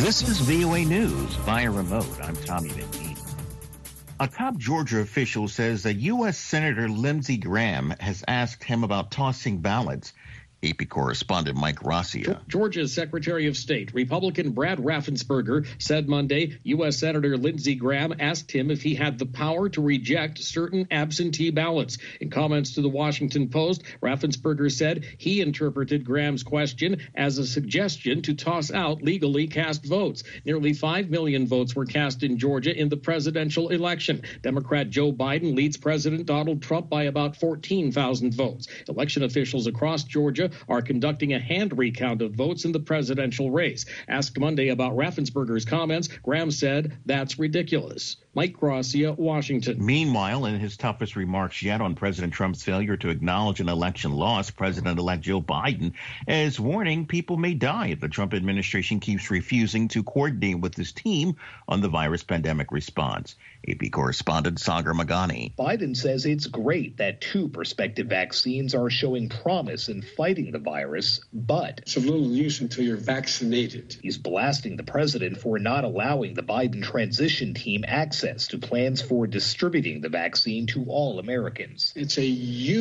This is VOA News via remote. I'm Tommy McNeil. A top Georgia official says that U.S. Senator Lindsey Graham has asked him about tossing ballots. AP correspondent Mike Rossier. Georgia's Secretary of State, Republican Brad Raffensperger, said Monday U.S. Senator Lindsey Graham asked him if he had the power to reject certain absentee ballots. In comments to the Washington Post, Raffensperger said he interpreted Graham's question as a suggestion to toss out legally cast votes. Nearly 5 million votes were cast in Georgia in the presidential election. Democrat Joe Biden leads President Donald Trump by about 14,000 votes. Election officials across Georgia are conducting a hand recount of votes in the presidential race. Asked Monday about Raffensperger's comments, Graham said that's ridiculous. Mike Gracia, Washington. Meanwhile, in his toughest remarks yet on President Trump's failure to acknowledge an election loss, President-elect Joe Biden is warning people may die if the Trump administration keeps refusing to coordinate with his team on the virus pandemic response. AP correspondent Sagar Magani. Biden says it's great that 2 prospective vaccines are showing promise in fighting the virus, but it's of little use until you're vaccinated. He's blasting the president for not allowing the Biden transition team access to plans for distributing the vaccine to all Americans. It's a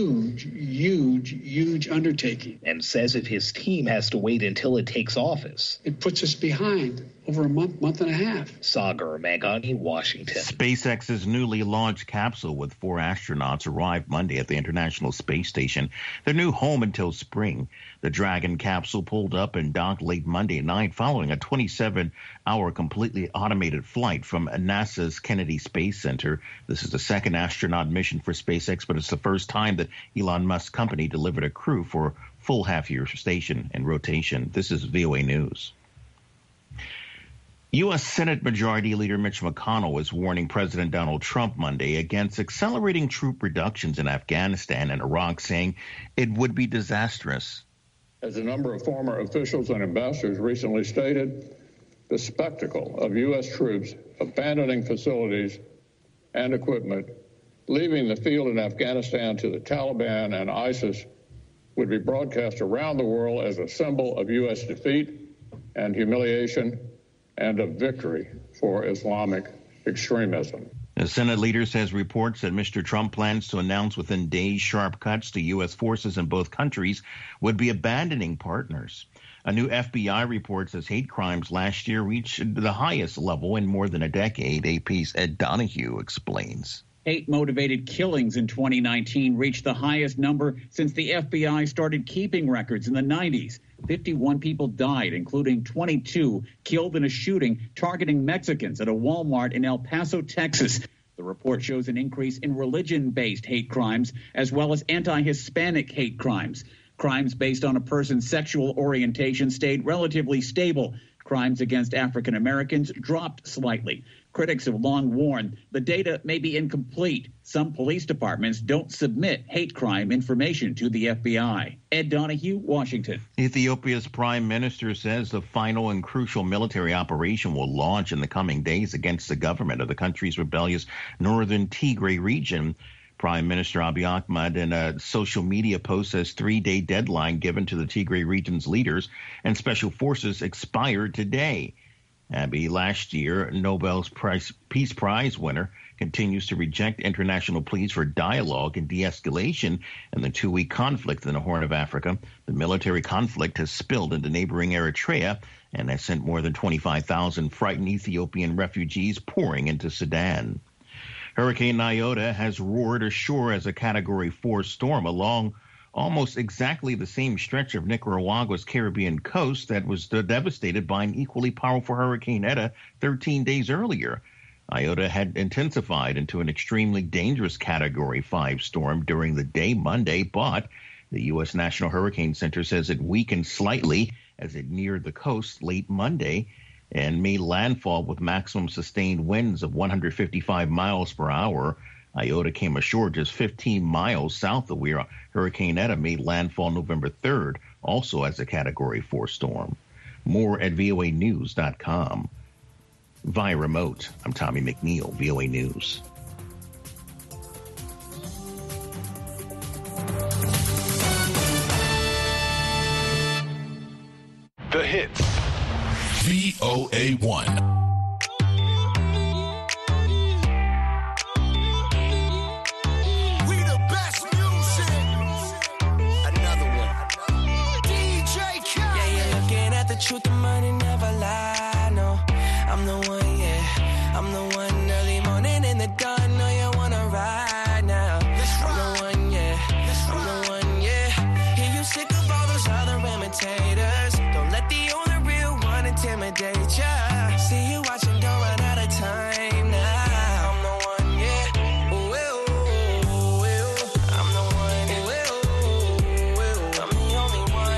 huge undertaking. And says if his team has to wait until it takes office, it puts us behind over a month and a half. Sagar Magani, Washington. SpaceX's newly launched capsule with 4 astronauts arrived Monday at the International Space Station, their new home until spring. The Dragon capsule pulled up and docked late Monday night following a 27-hour completely automated flight from NASA's Kennedy Space Center. This is the second astronaut mission for SpaceX, but it's the first time that Elon Musk's company delivered a crew for a full half-year station and rotation. This is VOA News. U.S. Senate Majority Leader Mitch McConnell is warning President Donald Trump Monday against accelerating troop reductions in Afghanistan and Iraq, saying it would be disastrous. As a number of former officials and ambassadors recently stated, the spectacle of U.S. troops abandoning facilities and equipment, leaving the field in Afghanistan to the Taliban and ISIS would be broadcast around the world as a symbol of U.S. defeat and humiliation and a victory for Islamic extremism. The Senate leader says reports that Mr. Trump plans to announce within days sharp cuts to U.S. forces in both countries would be abandoning partners. A new FBI report says hate crimes last year reached the highest level in more than a decade. AP's Ed Donahue explains. Hate-motivated killings in 2019 reached the highest number since the FBI started keeping records in the 90s. 51 people died, including 22 killed in a shooting targeting Mexicans at a Walmart in El Paso, Texas. The report shows an increase in religion-based hate crimes as well as anti-Hispanic hate crimes. Crimes based on a person's sexual orientation stayed relatively stable. Crimes against African Americans dropped slightly. Critics have long warned the data may be incomplete. Some police departments don't submit hate crime information to the FBI. Ed Donahue, Washington. Ethiopia's prime minister says the final and crucial military operation will launch in the coming days against the government of the country's rebellious northern Tigray region. Prime Minister Abiy Ahmed in a social media post says 3-day deadline given to the Tigray region's leaders and special forces expired today. Abiy, last year Nobel's Peace Prize winner, continues to reject international pleas for dialogue and de-escalation in the 2-week conflict in the Horn of Africa. The military conflict has spilled into neighboring Eritrea and has sent more than 25,000 frightened Ethiopian refugees pouring into Sudan. Hurricane Iota has roared ashore as a Category 4 storm along almost exactly the same stretch of Nicaragua's Caribbean coast that was devastated by an equally powerful Hurricane Eta 13 days earlier. Iota had intensified into an extremely dangerous Category 5 storm during the day Monday, but the U.S. National Hurricane Center says it weakened slightly as it neared the coast late Monday and made landfall with maximum sustained winds of 155 miles per hour. Iota came ashore just 15 miles south of where Hurricane Eta made landfall November 3rd, also as a Category 4 storm. More at voanews.com. Via remote, I'm Tommy McNeil, VOA News. The hits. VOA1. Truth and money never lie, no. I'm the one, yeah. I'm the one early morning in the dawn. Know you wanna ride now. I'm the one, yeah. I'm the one, yeah. Hear you sick of all those other imitators. Don't let the only real one intimidate ya. See you watching, don't run out of time now. I'm the one, yeah. Ooh, ooh, ooh, ooh. I'm the one, ooh, ooh, ooh. I'm the only one.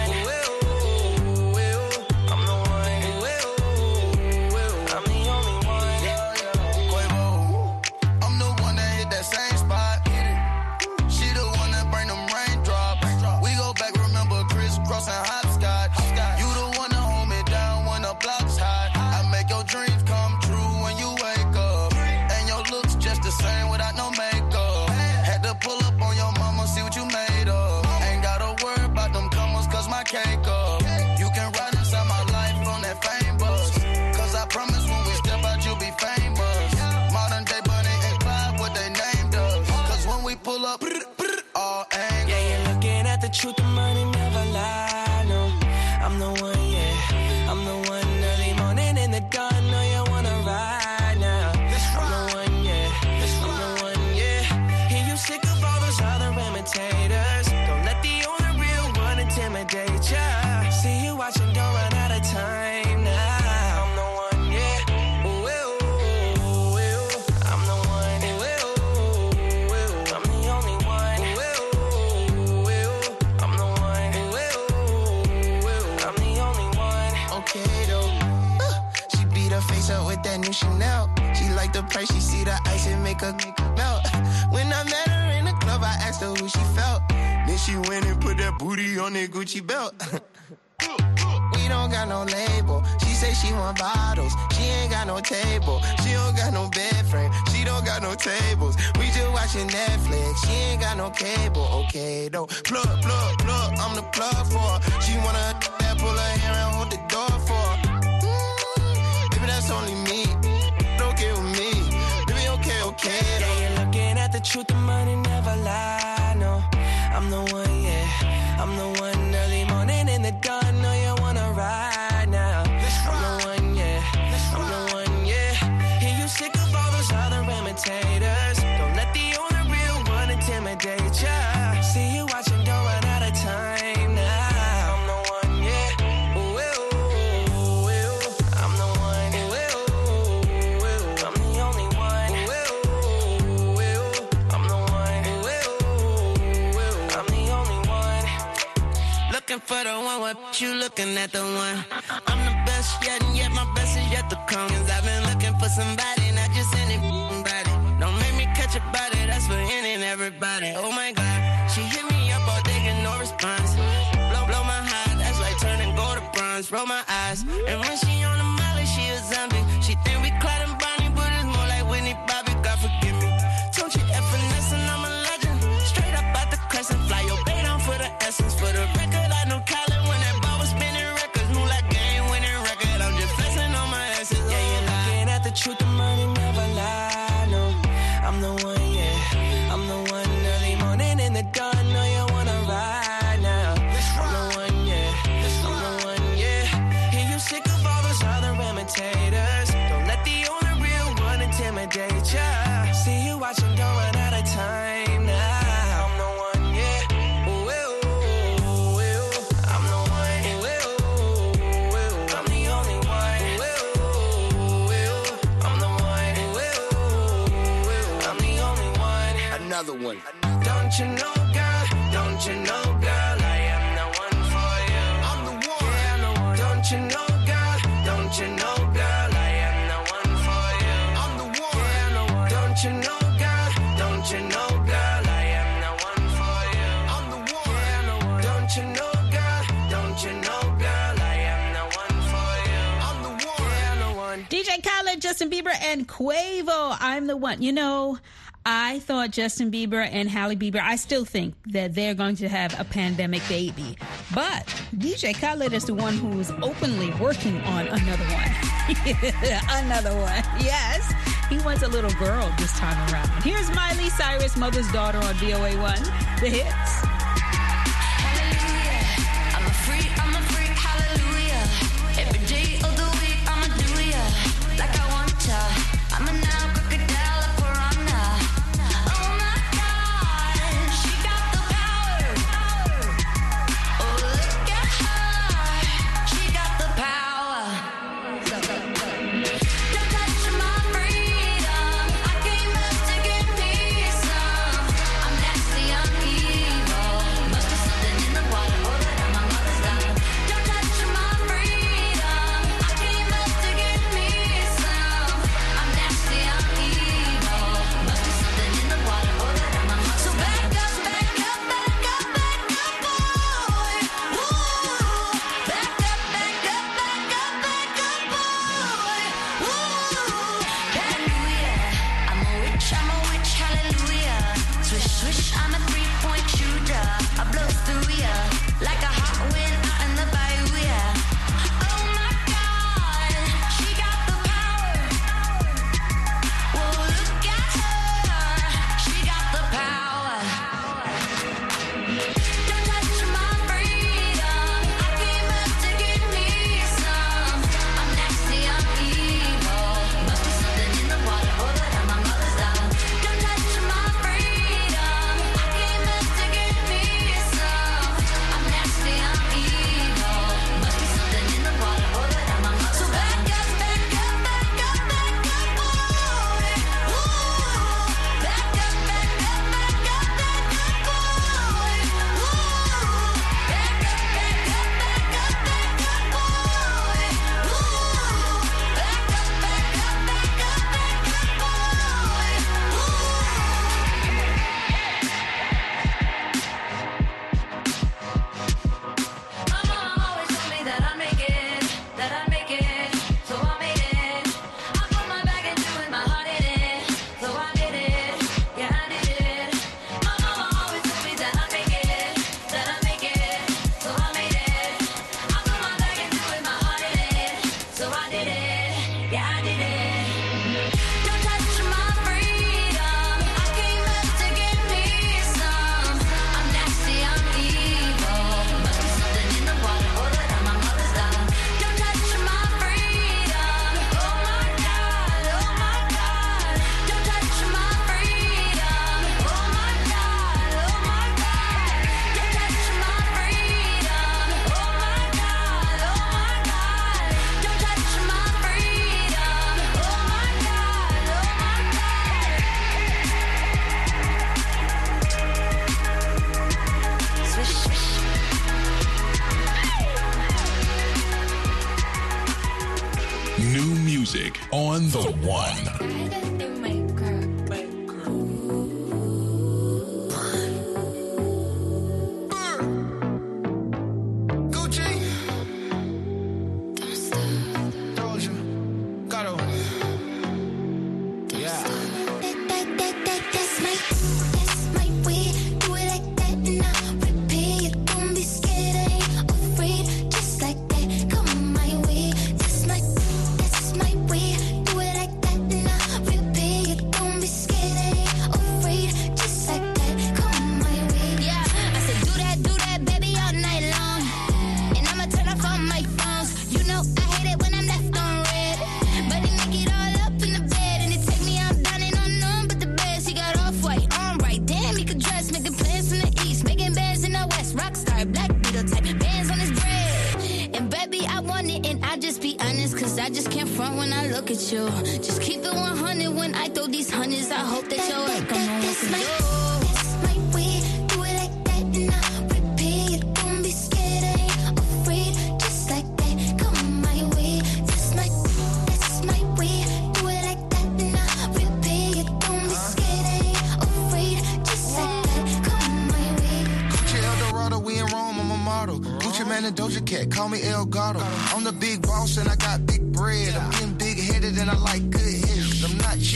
Truth and money never lie, no. I'm the one, yeah. I'm the one early morning in the dawn. Know you wanna ride now. I'm the one, yeah. I'm the one, yeah. Hear you sick of all those other imitators. Don't let the only real one intimidate ya. See you watching, don't run out of time now. I'm the one, yeah. Ooh, ooh, ooh, ooh. I'm the one, ooh, ooh, ooh. I'm the only one. Ooh, ooh, ooh. I'm the one. Ooh, ooh, I'm the only one. Okay, though. She beat her face up with that new Chanel. She like the price, she see the ice and make her melt. When I met her in the club, I asked her who she felt. Then she went and put that booty on that Gucci belt. We don't got no label. She say she want bottles. She ain't got no table. She don't got no bed frame. She don't got no tables. We just watching Netflix. She ain't got no cable. Okay, though. Plug, plug, plug. I'm the plug for her. She wanna that pull her hair and hold the door for her. Baby, that's only me. Okay with me. Baby, okay, though. Yeah, you're looking at the truth. The money never lie, no. I'm the one, yeah. I'm the one early morning in the dawn. Know you wanna ride now. I'm the one, yeah. I'm the one, yeah. Hear you sick of all those other imitators. Don't let the only real one intimidate ya. See you watching, don't run out of time now. I'm the one, yeah. Ooh, ooh, ooh. I'm the one. Ooh, ooh, ooh. I'm the only one. Ooh, ooh. I'm the one. Ooh, ooh. I'm the only one. Looking for the one, what you looking at the one? I'm the best yet, and yet my best is yet to come. Cause I've been looking for somebody, not just anybody. Don't make me catch a body, that's for any and everybody. Oh my God, she hit me up all day, get no response. Blow my heart, that's like turning gold to bronze. Roll my eyes, and when she on the molly, she a zombie. She think we Clyde and Bonnie, but it's more like Whitney Bobby, God forgive me. Don't you ever finesse, and I'm a legend. Straight up out the crescent, fly your bait on for the essence. For the record, I know Colin when that ball was spinning records. Move like game winning record, I'm just flexing on my asses. Yeah, you're looking at the truth, the money never lie, no. I'm the one, yeah. I'm the one early morning in the dawn. Know you wanna ride now. I'm the one, yeah. I'm the one, yeah. Hear you sick of all those other imitators. Don't let the only real one intimidate ya. See you watching, don't run out of time now. I'm the one, yeah. Ooh, ooh, ooh. I'm the one. Ooh, ooh. I'm the only one. Ooh, ooh. I'm the one. Ooh, I'm the only one. Another one. Don't you know, girl? Don't you know, girl? I am the one for you. I'm the one. Yeah, I'm the one. Don't you know, girl? Don't you know, girl? I am the one for you. I'm the one. Yeah, I'm the one. Don't you know, girl? Don't you know, girl? I am the one for you. I'm the one. Yeah, I'm the one. Don't you know, girl? Don't you know, girl? I am the one for you. I'm the one. Yeah, I'm the one. DJ Khaled, Justin Bieber, and Quavo. I'm the one. You know, I thought Justin Bieber and Hailey Bieber, I still think that they're going to have a pandemic baby. But DJ Khaled is the one who's openly working on another one. Another one, yes. He wants a little girl this time around. Here's Miley Cyrus, Mother's Daughter on VOA1, the hits. On the One. Call me El Gato. I'm the big boss and I got big bread. I'm getting big headed and I like good hitters. I'm not cheap, baby.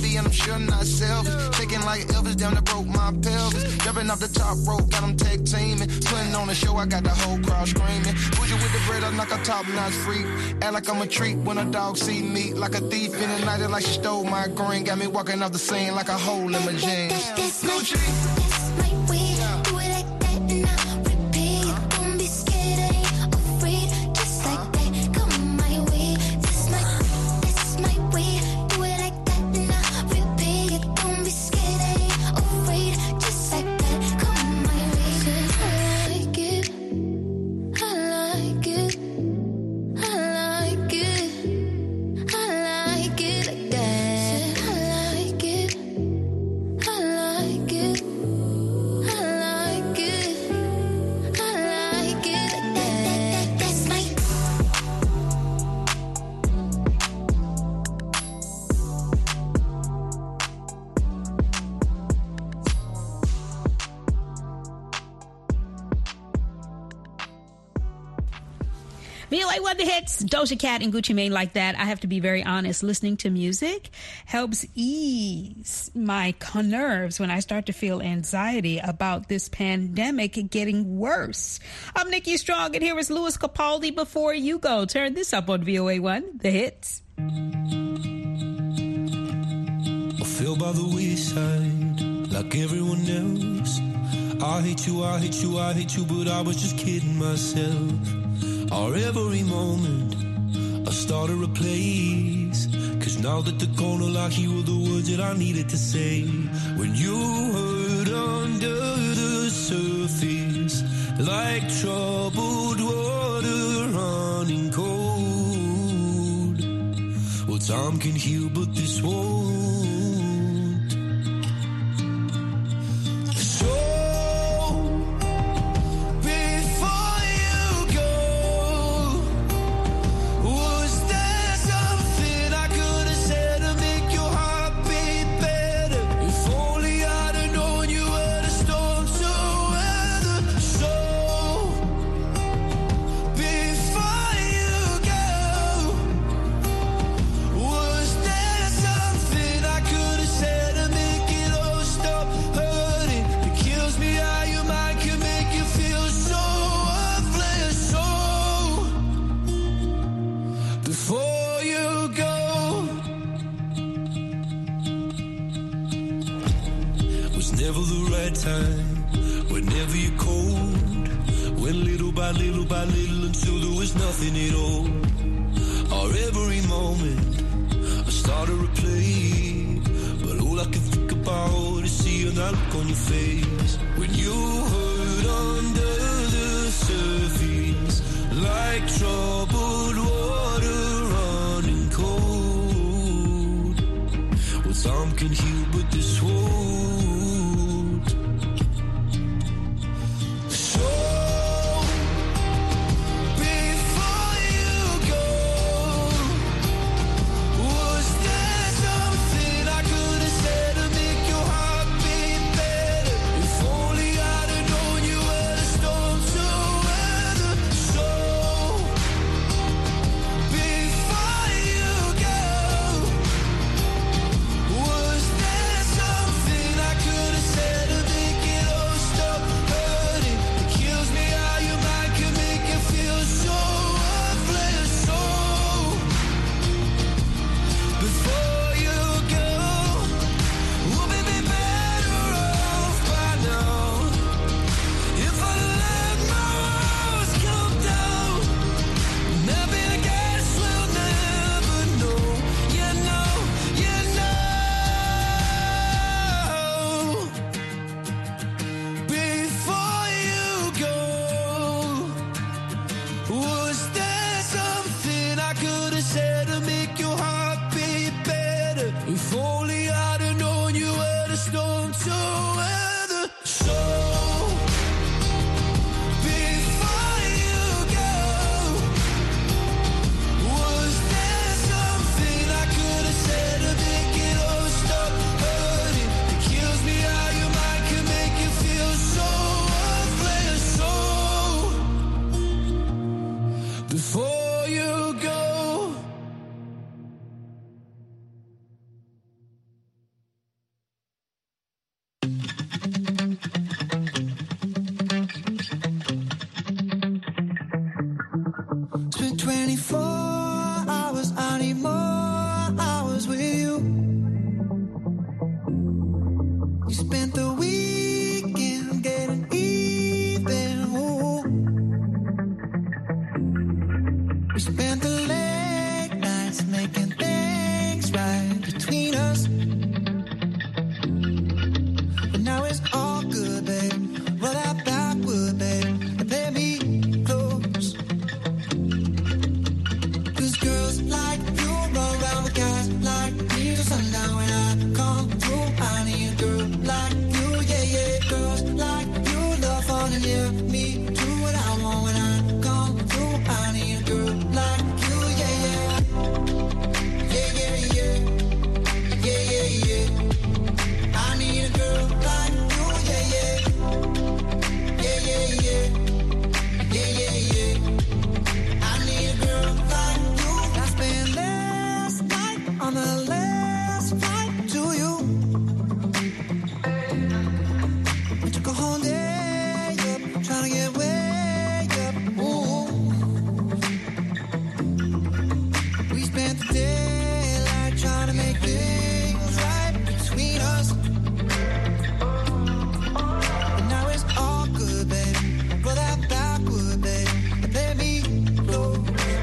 me and I'm sure not selfish. Shaking like Elvis, down the broke my pelvis. Jumping off the top rope, got them tag teaming. Putting on the show, I got the whole crowd screaming. Bougie with the bread, I'm like a top-notch freak. Act like I'm a treat when a dog see me. Like a thief in the night, like she stole my green. Got me walking off the scene like a hole in my jeans. Gucci. That's my way. Do it like that and I'll repeat. Don't be scared, I ain't afraid. Just like that, come my way. That's my way. Do it like that and I'll repeat. Don't be scared, I ain't afraid. Just like that, come my way. I like it. I like it. I like it. I like it like that. I like it. I like it. I like it. I like it like that. That's my. VOA1 The Hits, Doja Cat and Gucci Mane Like That. I have to be very honest, listening to music helps ease my nerves when I start to feel anxiety about this pandemic getting worse. I'm Nikki Strong, and here is Louis Capaldi, Before You Go. Turn this up on VOA1 The Hits. I feel by the wayside like everyone else. I hate you, I hate you, I hate you, but I was just kidding myself. Our every moment I started a place, 'cause now that they're gone, all I hear were the words that I needed to say. When you hurt under the surface, like troubled water running cold. Well, time can heal, but this won't. So time, whenever you're cold, went little by little until there was nothing at all. Our every moment I started to replay, but all I can think about is seeing that look on your face. When you hurt under the surface, like troubled water running cold. Well, time can heal, but this won't. spent 24 hours, I need more hours with you. You spent the weekend getting even. Ooh. We spent the late nights making things right between us. But now it's all good, babe. Roll that backward, babe, and play me close. 'Cause girls like you run around with guys like me till sundown. When I come through, I need a girl like you, yeah, yeah. Girls like you love falling near me, do what I want. When I come through, I need a girl like you, yeah, yeah. Yeah, yeah, yeah. Yeah, yeah, yeah. I need a girl like you, yeah, yeah. Yeah, yeah, yeah. Yeah, yeah, yeah. I need a girl like you. I spent last night on the last flight to you. We took a whole day up, trying to get way up. Ooh. We spent the daylight trying to make things right between us. But now it's all good, baby. Roll that backward, baby, and play me close.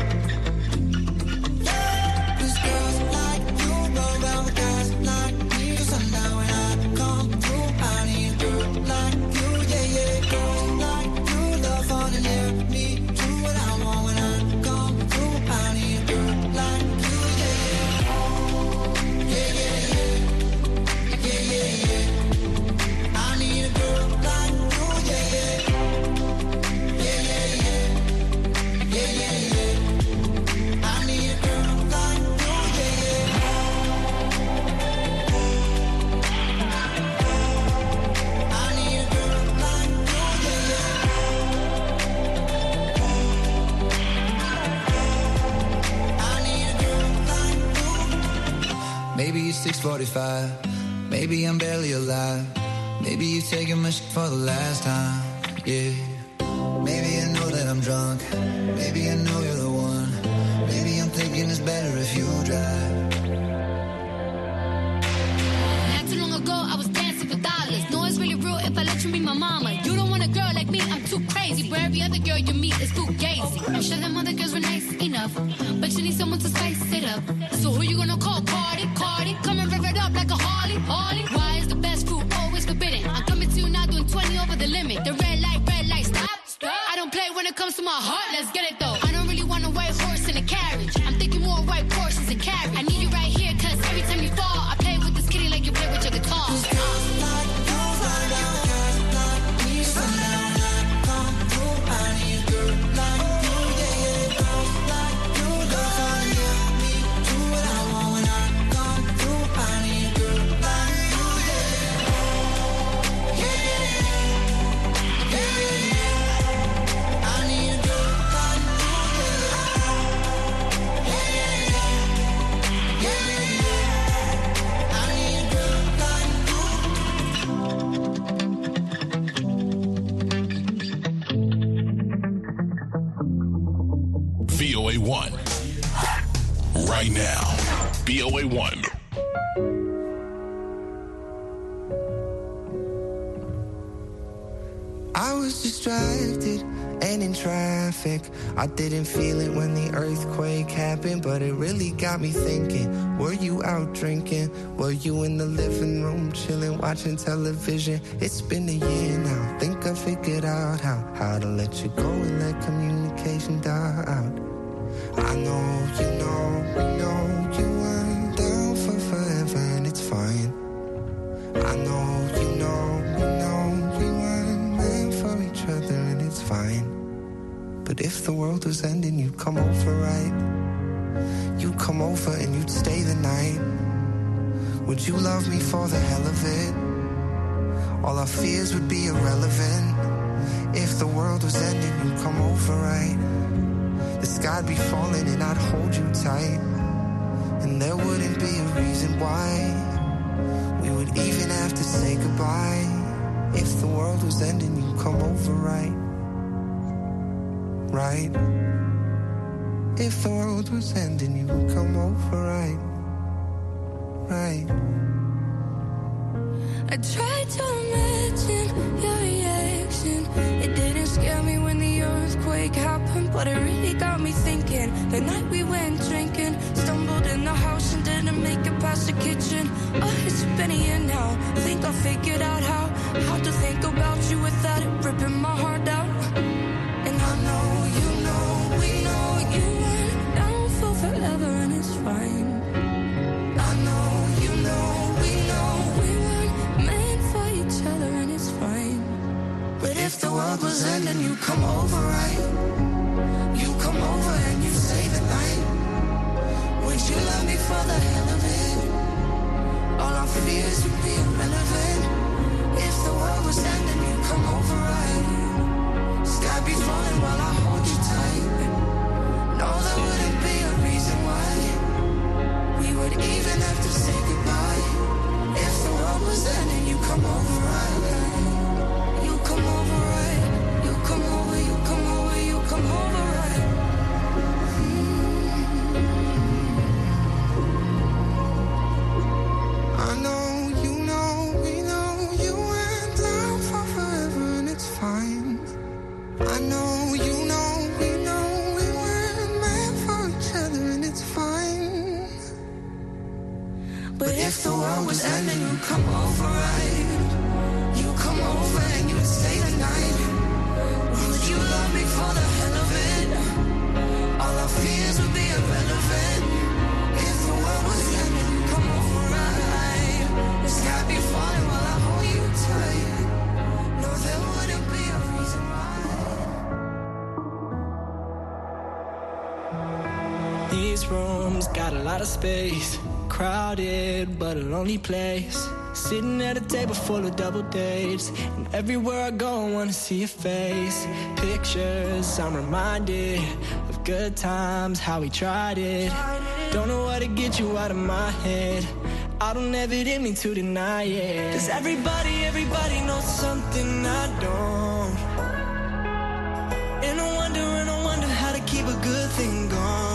'Cause girls like you run around with guys like me till sundown. When I come through, I need a girl like you, yeah, yeah. Girls like you love falling near me, do what I want. When I come through, I need a girl like you, yeah, yeah. Yeah, yeah, yeah. Yeah, yeah, yeah. I need a girl like you, yeah, yeah. Yeah, yeah, yeah. Yeah, yeah, yeah. I need a girl like you, yeah, yeah. I need a girl like you, yeah, yeah. I need a girl like you. Maybe it's 6:45. Maybe I'm barely alive. Maybe you're taking my shit for the last time. Yeah. Maybe I know that I'm drunk. Maybe I know you're the one. Maybe I'm thinking it's better if you drive. Not too long ago, I was dancing for dollars. No, it's really real if I let you be my mama. You don't want a girl like me, I'm too crazy. Where every other girl you meet is too gazy. I'm sure them other girls were nice enough, but you need someone to spice it up. So who you gonna call? Cardi, Cardi. Come and rev it up like a Harley, Harley. Why is the best food always forbidden? I'm coming to you now doing 20 over the limit. The red light, stop, stop. I don't play when it comes to my heart, let's get it though. I don't really want a white horse in a carriage. I'm thinking more white horses and carriage. I need you right here, cause every time you fall, I play with this kitty like you play with your guitar. VOA1. Right now. VOA1. I was distracted and in traffic. I didn't feel it when the earthquake happened, but it really got me thinking. Were you out drinking? Were you in the living room chilling, watching television? It's been a year now. Think I figured out how to let you go and let communication die out. I know, you know, we know you weren't down for forever, and it's fine. I know, you know, we know we weren't meant for each other, and it's fine. But if the world was ending, you'd come over, right? You'd come over and you'd stay the night. Would you love me for the hell of it? All our fears would be irrelevant. If the world was ending, you'd come over, right? The sky'd be falling and I'd hold you tight. And there wouldn't be a reason why we would even have to say goodbye. If the world was ending, you'd come over, right? Right? If the world was ending, you would come over, right? I tried to imagine your reaction. It didn't scare me when the earthquake happened, but it really got me thinking. The night we went drinking, stumbled in the house and didn't make it past the kitchen. It's been a year now. Think I figured out how to think about you without it ripping my heart out. And I know, you know, we know you weren't down for forever, and it's fine. I know, you know, we know we weren't meant for each other, and it's fine. But if the world was ending, you come over, right? You come over and you stay the night. Would you love me for the hell of it? All our fears would be irrelevant. If the world was ending, you come over, right? Sky be falling while I hold you tight. No, there wouldn't be a reason why we would even have to say goodbye. If the world was ending, you come over, right? You come over, right? You come over, you come over, you come over, right? I know, you know, we know you went down for forever, and it's fine. I know, you know, we know we weren't meant for each other, and it's fine. But if the world was ending, you come over, right? You come over and you would stay the night. Would you love me for the hell of it? All our fears would be irrelevant. If the world was ending, you come over, right? The sky be falling while I hold you tight. No, there wouldn't be a reason why. These rooms got a lot of space. Crowded, but a lonely place. Sitting at a table full of double dates. And everywhere I go, I wanna see your face. Pictures, I'm reminded of good times, how we tried it. Don't know how to get you out of my head. I don't evidently to deny it. Cause everybody knows something I don't. And I wonder how to keep a good thing going.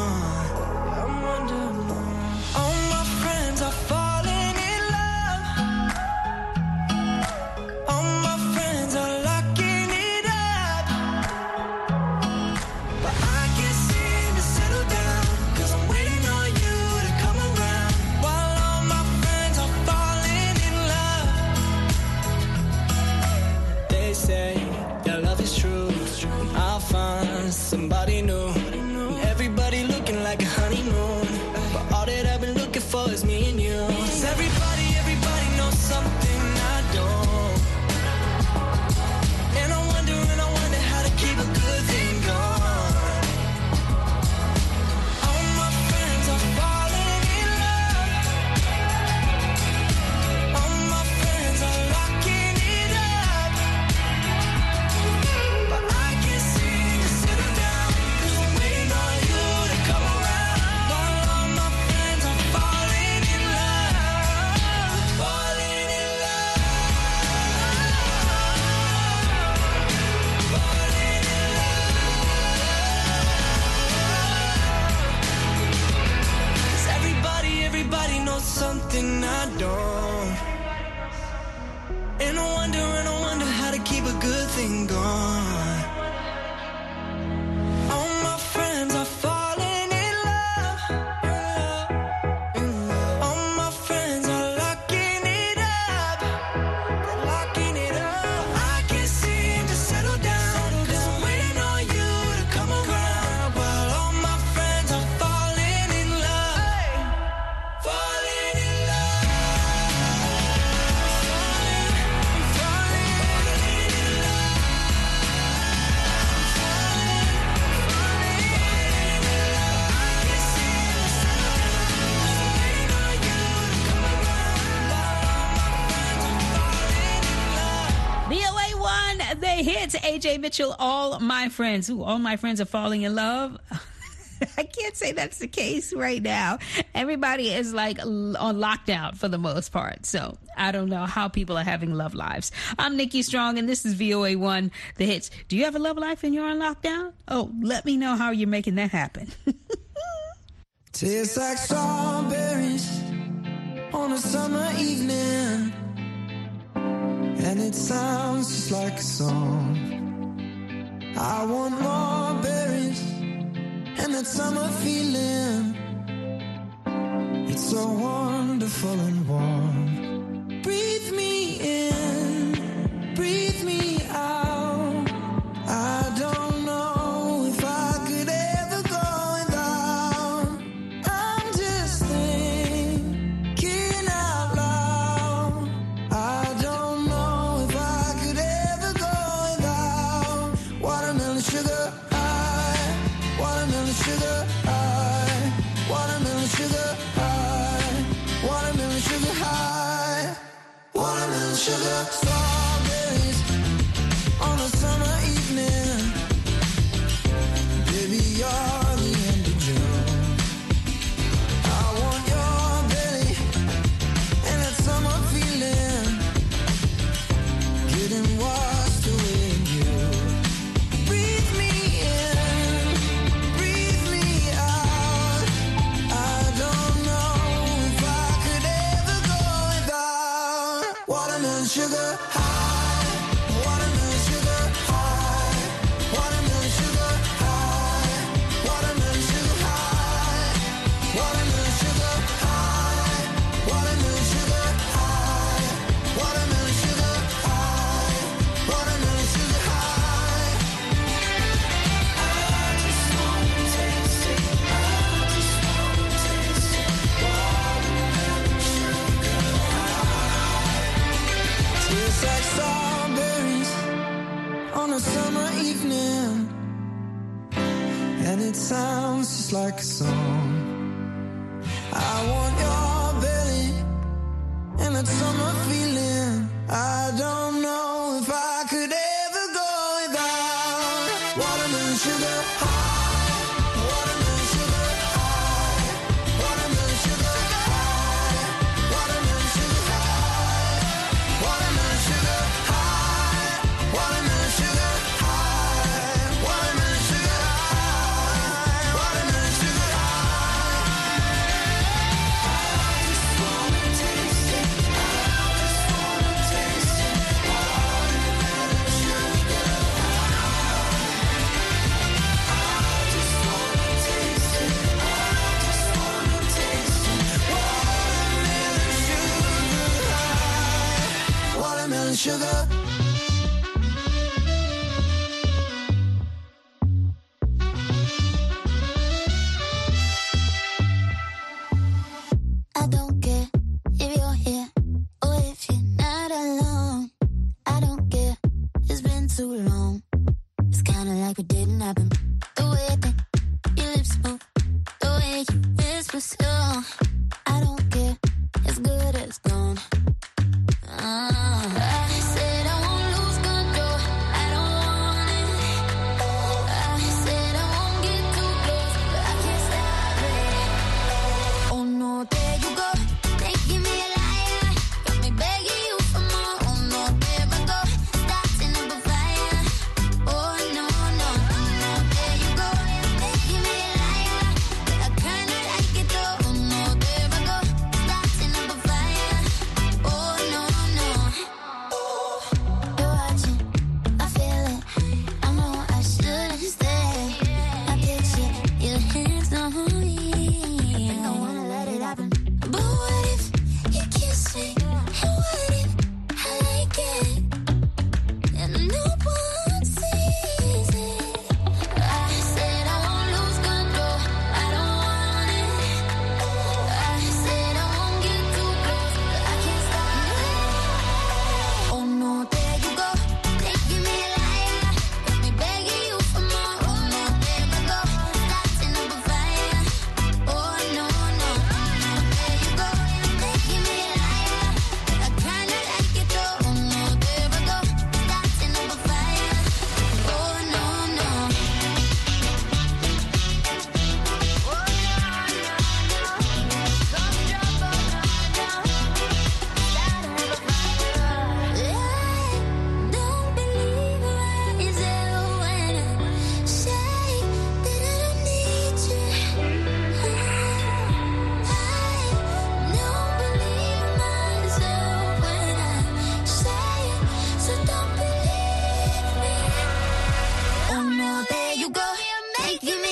Somebody new, and everybody looking like a honeymoon. But all that I've been looking for is me and you. 'Cause everybody knows something I don't. And I wonder how to keep a good thing going. All my friends are falling in love. All my friends are locking it up. But I can't seem to settle down. 'Cause I'm waiting on you to come around. While all my friends are falling in love. Falling in love. Falling in love. 'Cause everybody knows something I don't. And I wonder how to keep a good thing going. All my friends are falling in love. All my friends are locking it up. They're locking it up. I can't seem to settle down. 'Cause I'm waiting on you to come around. While all my friends are falling in love. Falling in love. VOA1, the hits. AJ Mitchell, All My Friends. Ooh, all my friends are falling in love. I can't say that's the case right now. Everybody is like on lockdown for the most part. So I don't know how people are having love lives. I'm Nikki Strong, and this is VOA1, the hits. Do you have a love life and you're on lockdown? Oh, let me know how you're making that happen. Tastes like strawberries on a summer evening, and it sounds just like a song. I want more berries and that summer feeling. It's so wonderful and warm. Breathe me in, breathe me out. I don't know if I could ever go without. I'm just thinking out loud. I don't know if I could ever go without watermelon sugar high, watermelon sugar high, watermelon sugar high, watermelon sugar high, watermelon sugar. Strawberries on a summer evening. Baby, you're the end of June. I want your belly and that summer feeling, getting washed away in you. Breathe me in, breathe me out. I don't know if I could ever go without watermelon sugar high, watermelon sugar high, watermelon sugar high, watermelon sugar high, watermelon sugar high, watermelon sugar high, watermelon sugar high, watermelon sugar high. I just wanna taste it. I just wanna taste it. Watermelon sugar high. Tastes like strawberries on a summer evening, and it sounds just like a song. I want your belly and that summer feeling. I don't know if I could ever go without watermelon sugar high, watermelon sugar high, watermelon sugar high, watermelon sugar high, watermelon sugar high, watermelon sugar high, watermelon sugar high, watermelon sugar high. I just wanna taste it. I just wanna taste it. Watermelon sugar high. I just wanna taste it. I just wanna taste it. Watermelon sugar high. Watermelon sugar. I don't care if you're here or if you're not alone. I don't care, it's been too long. It's kinda like it didn't happen. The way that your lips move, the way you whisper still. I don't care, it's good as gone. I said I won't lose control, I don't want it. I said I won't get too close, but I can't stop it. Oh no, there you go, making me a liar. Got me begging you for more. Oh no, there I go, starting up a fire. Oh no, no, oh no, there you go, making me a liar. But I kinda like it though. Oh no, there I go, starting up a fire. Oh no, no. You're watching, I feel it. I know I shouldn't stay. I picture your hands on me. I don't wanna let it happen. But what if you kiss me? And what if I like it? And no one sees it. I said I won't lose control, I don't want it. I said I won't get too close, but I can't stop it. Oh no, there you go, making me a liar. Got me begging you for more. Oh no, there I go, starting up a fire.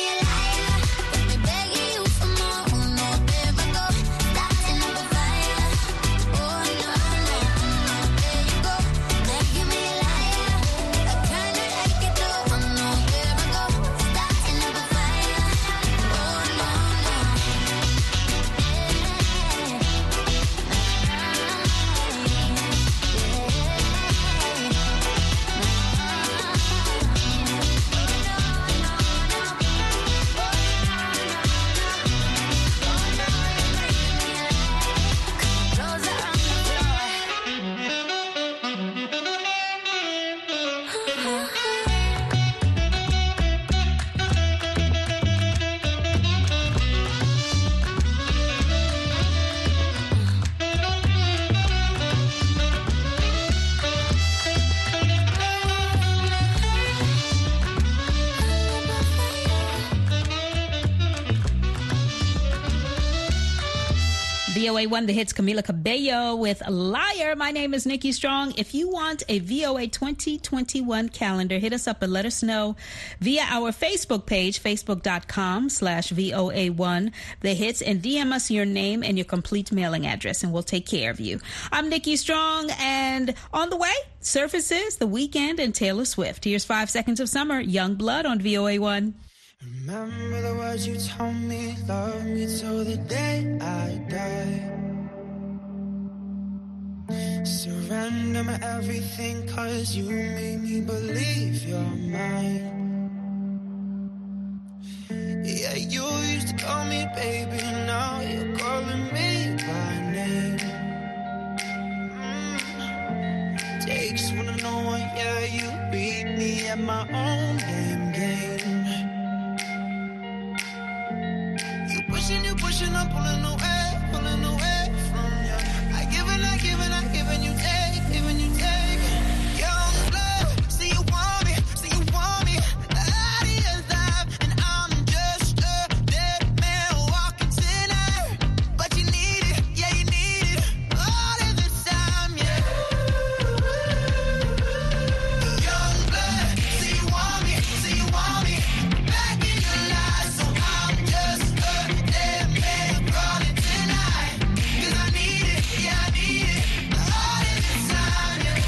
a liar. Got me begging you for more. Oh no, there we go. Starting up a fire. Oh no, no, no, there you go. Now give me a liar. I kinda like it though. Oh no, there we go. Starting up a fire. Oh no, VOA1 The Hits, Camila Cabello with Liar. My name is Nikki Strong. If you want a VOA 2021 calendar, hit us up and let us know via our Facebook page, facebook.com/VOA1 The Hits, and DM us your name and your complete mailing address, and we'll take care of you. I'm Nikki Strong, and on the way, Surfaces, The Weeknd, and Taylor Swift. Here's 5 Seconds of Summer, Young Blood on VOA1. Remember the words you told me, love me till the day I die. Surrender my everything, cause you made me believe you're mine. Yeah, you used to call me baby, now you're calling me by name. Takes one to know one, yeah, you beat me at my own damn game. You pushing, I'm pulling away from you. I give and you take, giving you take. Young blood, see you want me, out of your life, and I'm just a dead man walking tonight. But you need it, yeah, you need it, all of the time, yeah. Young blood, see you want me, back in your life, so I'm just a dead man crawling tonight. 'Cause I need it, yeah, I need it, all of the time, yeah.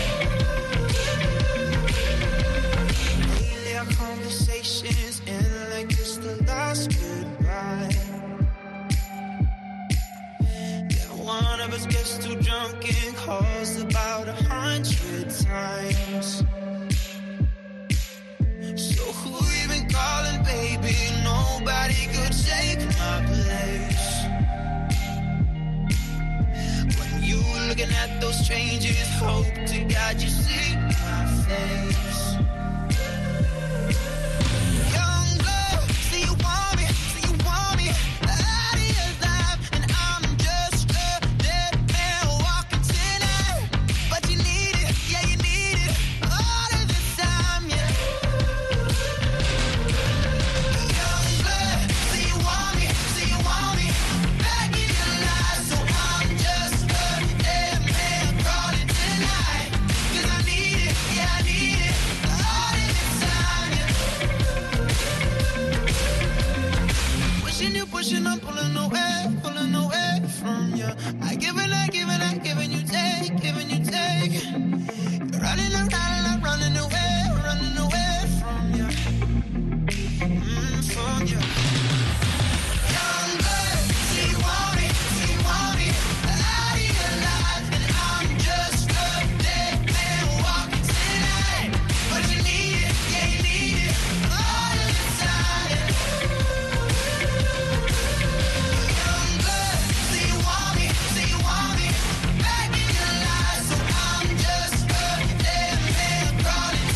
Lately our conversations end like it's the last goodbye. Yeah, one of us gets too drunk and calls about 100 times. So who you been calling, baby? Nobody could take my place. When you looking at those strangers, hope to God you see my face. Young blood, see you want me, out of your life, and I'm just a dead man walking tonight. But you need it, yeah, you need it, all of the time, yeah. Young blood, see you want me, back in your life, so I'm just a dead man crawling tonight. 'Cause I need it, yeah, I need it, all of the time, yeah. Pushing, I'm pulling away from you. I give and you take, giving you take. Running around, I'm running away from you. From you. Young blood, see you want me, out of your life, and I'm just a dead man walking tonight. But you need it, yeah, you need it, all of the time, yeah. Young blood, see you want me, back in your life, so I'm just a dead man crawling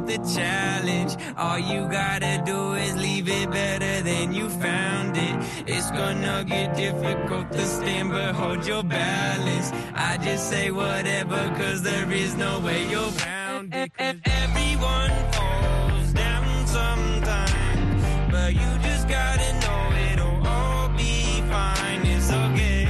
up the challenge. All you gotta do is leave it better than you found it. It's gonna get difficult to stand, but hold your balance. I just say whatever, cause there is no way you're bound it. Everyone falls down sometime, but you just gotta know it'll all be fine. It's okay.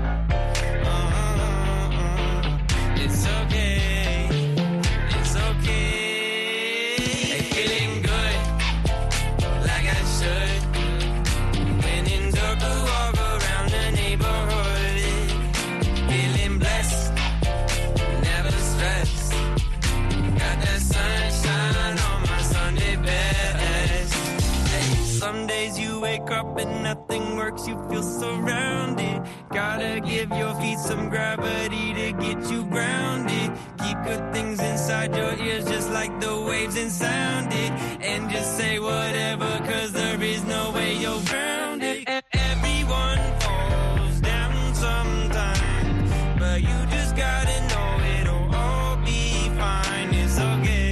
It's okay. It's okay. Hey, feeling good, like I should. When in circle, walk around the neighborhood. Feeling blessed, never stressed. Got that sunshine on my Sunday best. Hey, some days you wake up and nothing works, you feel surrounded. Gotta give your feet some gravity to get you grounded. Keep good things inside your ears just like the waves and sound it. And just say whatever, cause there is no way you're grounded. Everyone falls down sometime, but you just gotta know it'll all be fine. It's okay.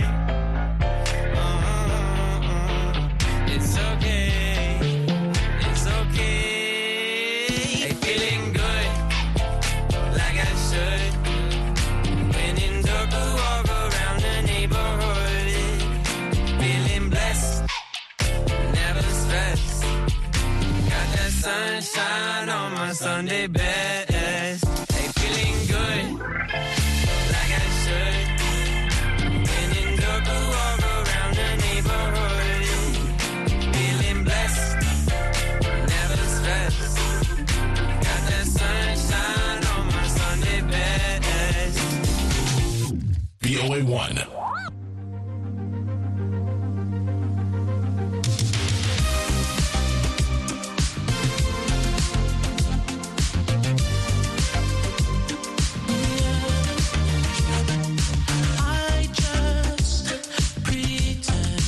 It's okay. It's okay. Hey, feeling good, like I should. When in circle, walk around the neighborhood. Feeling blessed, never stressed. Got that sunshine on my Sunday best. Hey, feeling good, like I should. When in circle, walk around the neighborhood. Feeling blessed, never stressed. Got that sunshine on my Sunday best. VOA1. I just pretend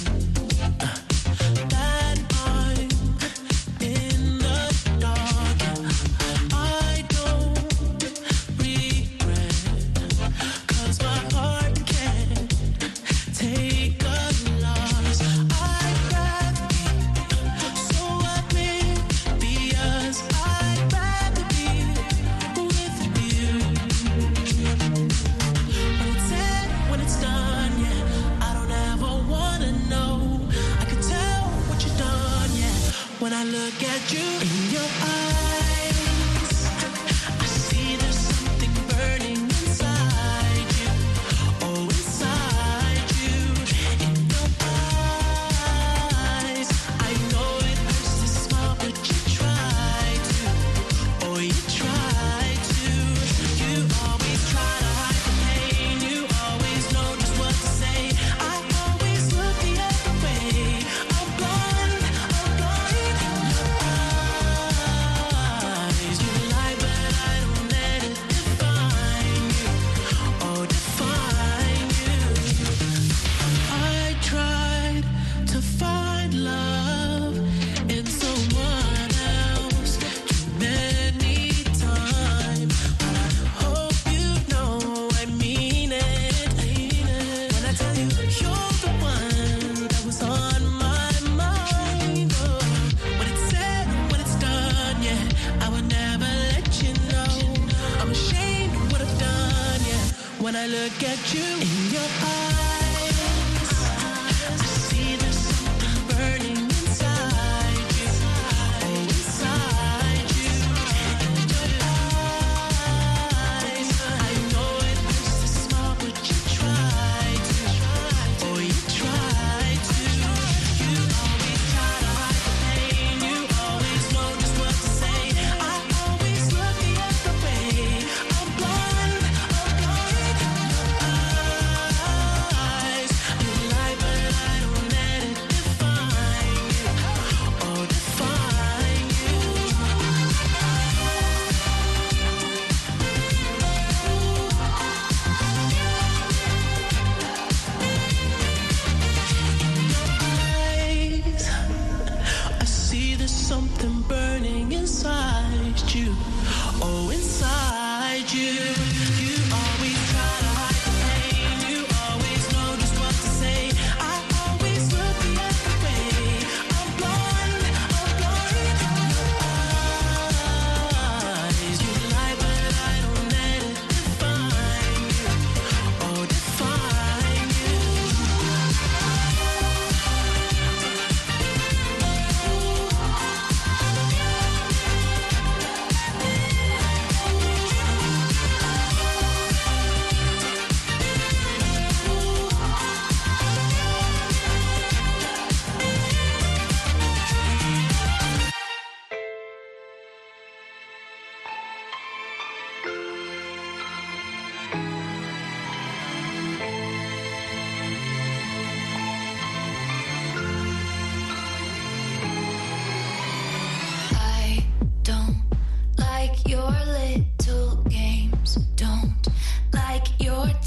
that I'm in the dark. I don't regret, cause my heart can't take a loss. I'd rather be, so oblivious. I'd rather be with you. When it's said, when it's done, yeah, I don't ever wanna know. I can tell what you've done, yeah. When I look at you in your eyes, I see there's something burning inside you. Oh, inside you, in your eyes. I know it hurts to smile, but you try to. Oh, you try to. You always try to hide the pain. You always know just what to say. I always look the other way. I'm blind, I'm blind. Your eyes, you lie, but I don't let it define you. Oh, define you. I tried to find love in someone else too many times, but I hope you know I mean it. When I tell you you're the one that was on my mind. Oh, when it's said, when it's done, yeah, I would never let you know. I'm ashamed of what I've done, yeah. When I look at you in your eyes, I see there's something burning inside you. Oh, inside you. In your eyes, I know it hurts to smile, but you try to. Oh, you try to. You always try to hide the pain. You always know just what to say. I always look the other way. I'm blind, I'm blind. Eyes, you lie, but I don't let it define you. Oh, define you. Eyes, I see there's something burning inside you. Oh, inside you. You always try to hide the pain. You always know just what to say. I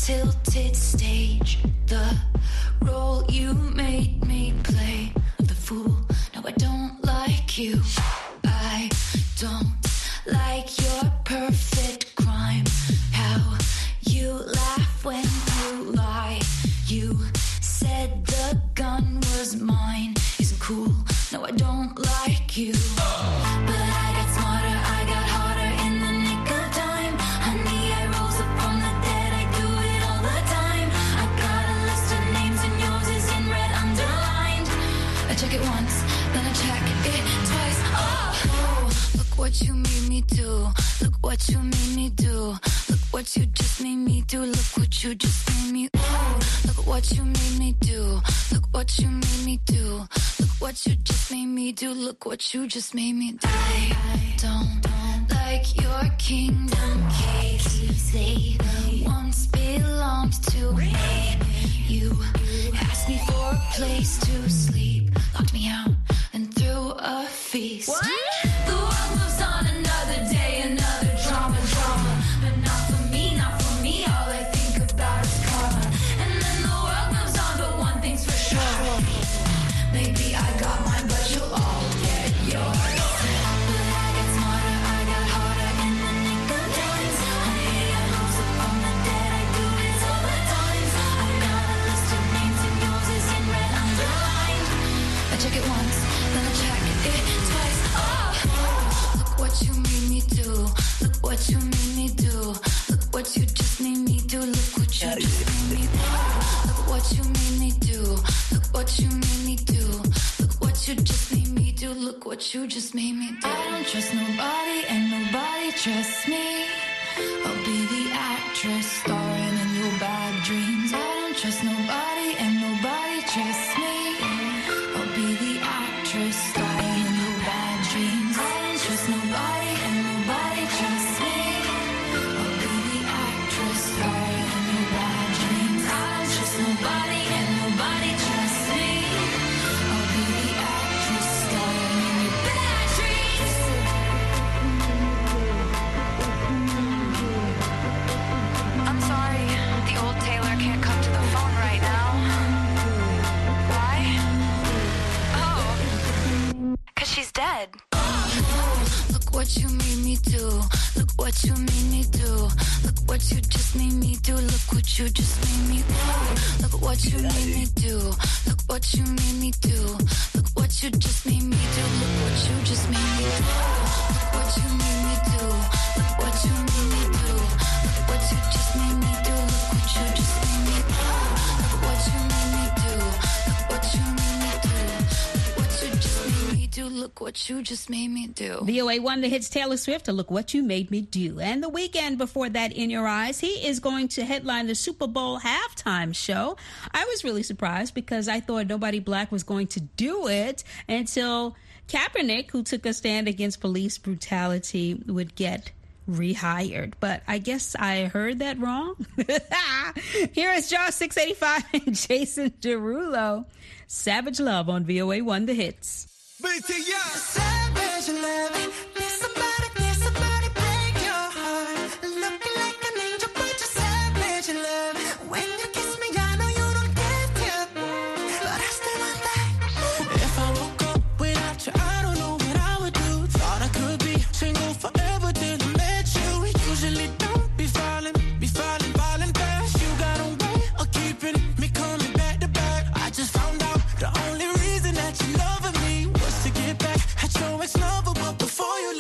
tilted stage. The role you made me play, the fool. No, I don't like you. I don't like your perfect crime. How you laugh when you lie. You said the gun was mine. Isn't cool. No, I don't like you. But I got smarter, I got harder in the nick of time. Honey, I rose up from the dead, I do it all the time. I got a list of names and yours is in red underlined. I check it once, then I check it twice. Oh, look what you made me do. Look what you made me do. Look what you just made me do. Look what you just made me. Oh, look what you made me do. Look what you made me do. Look what you just made me do. Look what you just made me do. I don't like your kingdom keys. They once belonged to me. You asked me for a place to sleep, locked me out and threw a feast. What? The world moves on another day, another drama, but not for me, not for me. All I think about is karma. And then the world moves on, but one thing's for sure. Maybe I got mine, but you'll all get yours. But I got smarter, I got harder in the nick of time. Honey, I rose up from the dead, I do it all the time. I got a list of names and yours is in red underlined. I check it once, then I check it twice. Oh, look what you made me do. Look what you made me do. Look what you just made me do. Look what you just made me do. Look what you made me do. Look what you made me do. Look what you just made me do. Look what you just made me do. I don't trust nobody and nobody trusts me. I'll be the actress starring in your bad dreams. I don't trust nobody and nobody trusts me. I'll be the actress starring in your bad dreams. I don't trust nobody and nobody trusts me. I'll be the actress starring in your bad dreams. I don't trust nobody and nobody trusts me. I'll be the actress starring in your bad dreams. I'm sorry, the old Taylor can't come to the phone right now. Why? Oh, 'cause she's dead. Look what you made me do. Look what you made me do. Look what you just made me do. Look what you just made me do. Look what you made me do. Look what you made me do. Look what you just made me do. Look what you just made me do. Look what you made me do. Look what you made me do. Look what you just made me do. Look what you just made me do. Look what you made me do. Look what you made me do. Look what you just made me do. Look what you just made me do. VOA1 The Hits Taylor Swift to Look What You Made Me Do. And the weekend before that, In Your Eyes, he is going to headline the Super Bowl halftime show. I was really surprised because I thought nobody black was going to do it until Kaepernick, who took a stand against police brutality, would get rehired. But I guess I heard that wrong. Here is Jaw 685 and Jason Derulo. Savage Love on VOA1 The Hits. Savage love. Need somebody break your heart. Looking like an angel, but you're savage love. When you kiss me, I know you don't give to, but I still want that. If I woke up without you, I don't know what I would do. Thought I could be single forever till I met you. Usually don't be falling fast. You got a way of keeping me coming back to back. I just found out the only reason that you loving me was to get back at your ex-lover, but before you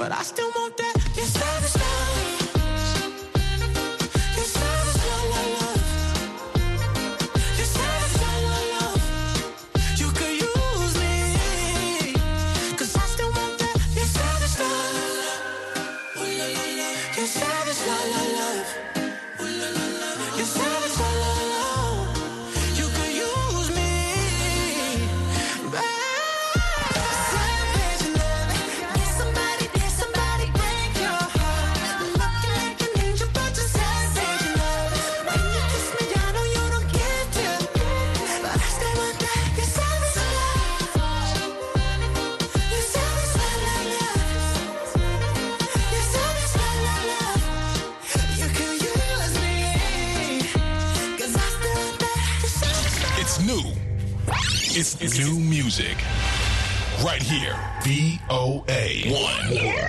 but I still want that. Your savage love. Your savage love, love, love. Your savage love, love, love. You could use me, 'cause I still want that. Your savage love. Your savage love, love, love. Your savage love, love, love. You could use me, babe. Savage love. Did somebody break your heart? Looking like an angel, but you're savage love. When you kiss me, I know you don't give to, but I still want that. Your savage love. Your savage love, love, love. Your savage love, love, love. You could use me, 'cause I still want that. Your savage love. It's new. It's new music. Right here. VOA1.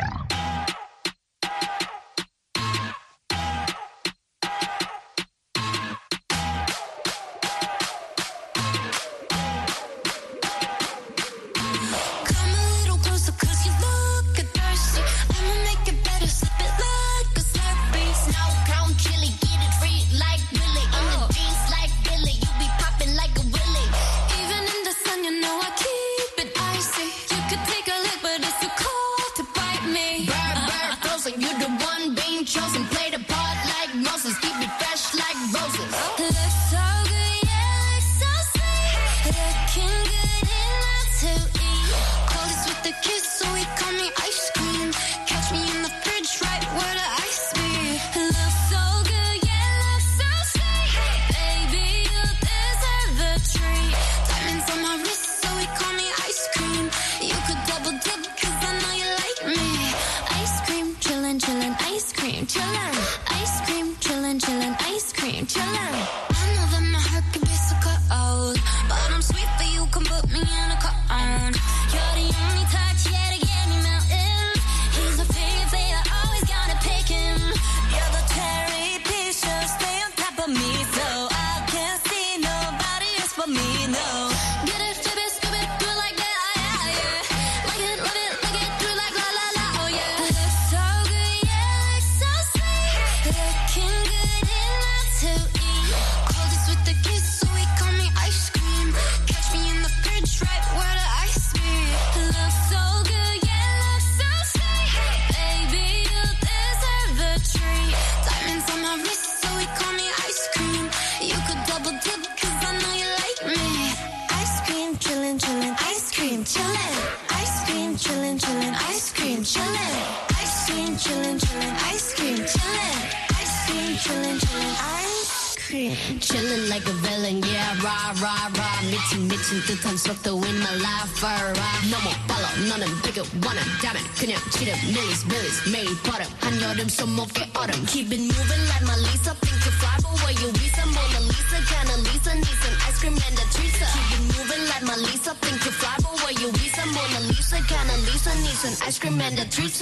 Come a little closer 'cause you look thirsty. I'ma make it better, slip it like a Slurpee. Snow cone chili, get it free like Willy. In the jeans like Billy, you be popping like a Willy. Even in the sun, you know I keep it icy. You could take a lick, but it's too cold to bite me. Bird, bird, frozen, you the one being chosen. Play the part like Moses, keep it fresh like roses. Looks so good, yeah, looks so sweet. Looking good enough to eat. Coldest with the kiss, so he call me ice cream. Catch me in the fridge, right where the ice be. Looks so good, yeah, looks so sweet. Baby, you deserve the treat. Diamonds on my wrist, so he call me ice cream. You could double dip, 'cause I know you like me. Ice cream, chillin', chillin', ice cream, chillin'. Ice cream, chillin', chillin', ice cream, chillin'. I know that my heart can be so cold, but I'm sweet for you, come put me in a cone. You're the only touch, yeah, to get me melting. He's a favorite, always gotta pick him. You're the cherry Pisha, stay on top of me, so I can't see nobody else but me, no. Get it, flip it, scoop it, do it like that, yeah, yeah. Like it, love it, like it, do it like la la la, oh yeah. Looks so good, yeah, looks so sweet. Looking good enough to eat. Coldest with the kiss, so he call me ice cream. Catch me in the fridge, right where the ice be. Looks so good, yeah, looks so sweet. Baby, you deserve the treat. Diamonds on my wrist, so he call me ice cream. You could double dip, 'cause I know you like me. Ice cream, chillin', chillin', ice cream, chillin'. Ice cream, chillin', chillin', ice cream, chillin'. Ice cream, chillin', chillin', ice cream, chillin'. Ice cream, chillin', chillin', ice cream. Chillin' like a villain, yeah, rah, rah, rah. 미친 듯한 속도 in my life, right. 너무 빨라, 너는 bigger, wanna damn it. 그냥 치름, millies, 매일 버릇. 한여름 손목에 얼음. Keep it moving like my Lisa. Think you fly, but where you Visa? Mona Lisa, kinda Lisa, needs some ice cream and a treat. Keep it moving like my Lisa. Think you fly, but where you Visa? Mona Lisa, kinda Lisa, needs some ice cream and a treat.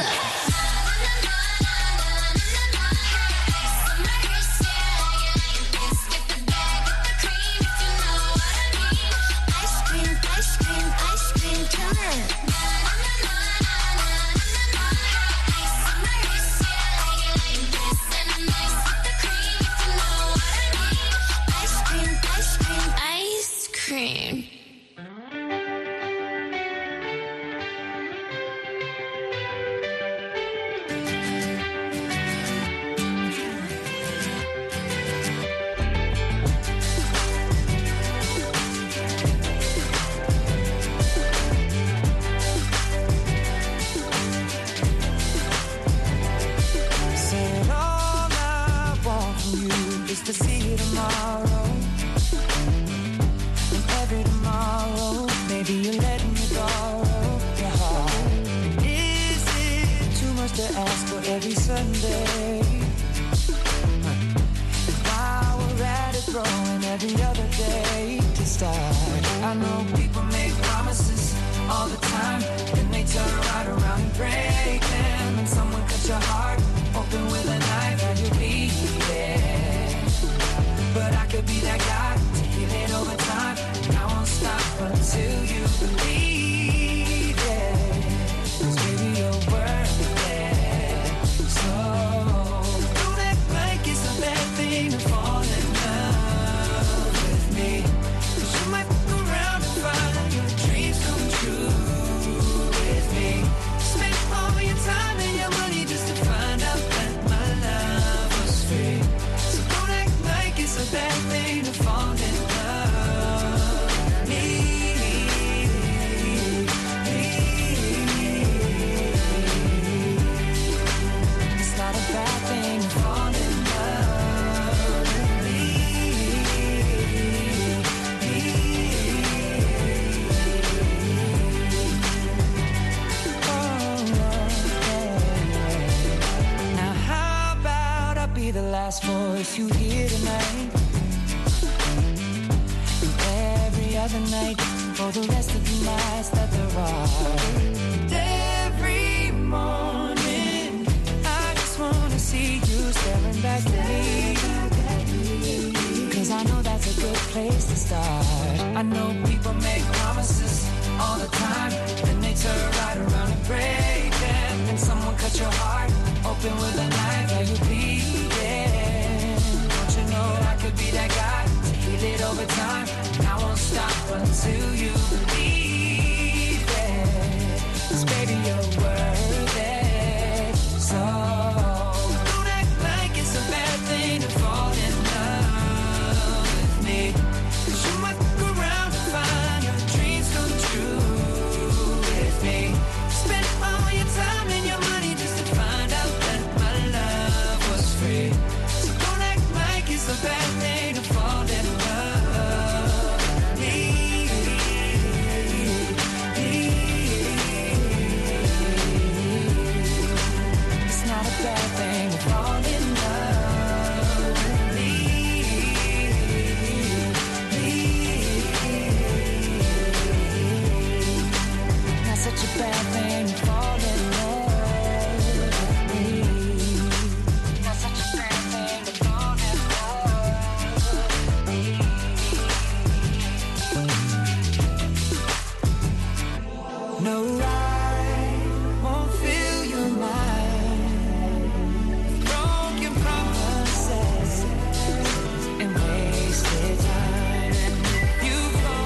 Ice cream, ice cream, ice cream, chillin'. Ice cream, ice cream, ice cream. Said all I want from you is to see you tomorrow. And every tomorrow, maybe you let me borrow your heart. Is it too much to ask for every Sunday? And while we're at it, throwing every other day to start. I know people make promises all the time, then they turn right around and break them. And someone cut your heart open with a knife and you bleed it. But I could be that guy to heal it over time. And I won't stop until you believe it. 'Cause baby, you're worth it. with you here tonight. And every other night, for the rest of the nights that there are. Every morning, I just wanna see you staring back at me. Cause I know that's a good place to start. I know people make promises all the time, then they turn right around and break them. Then someone cut your heart open with a knife, are you bleeding? Don't you know I could be that guy to heal it over time? I won't stop until you